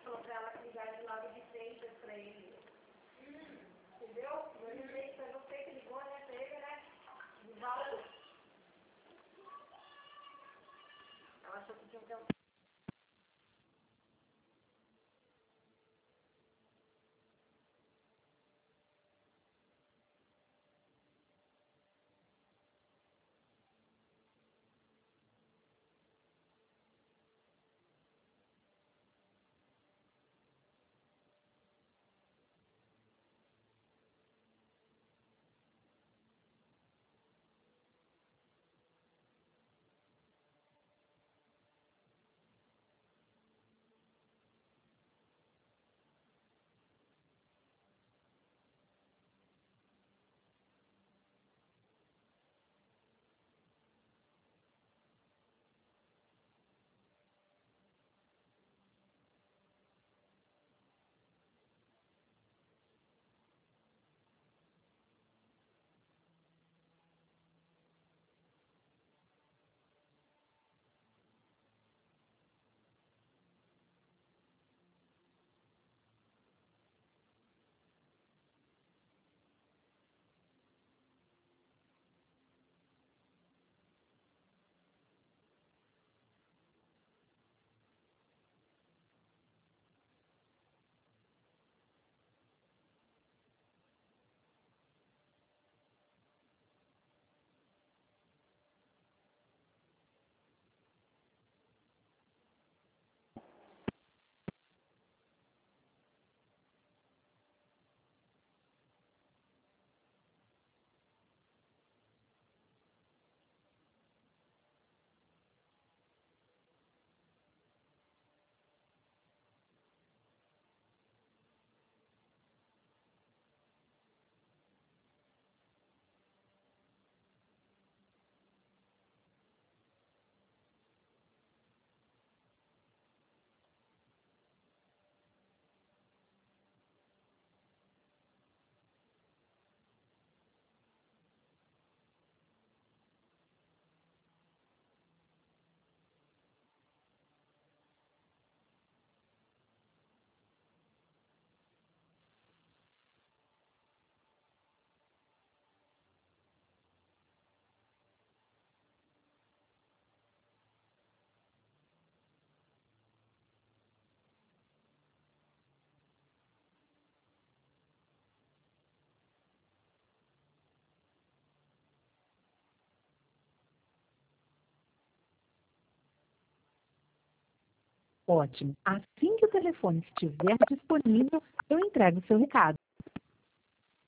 Falou pra ela ligar de lado de Freitas pra ele. Entendeu? Eu lembrei que foi você que ligou, né, pra ele, né? Divaldo. Ela achou que tinha que ter um... Ótimo. Assim que o telefone estiver disponível, eu entrego o seu recado.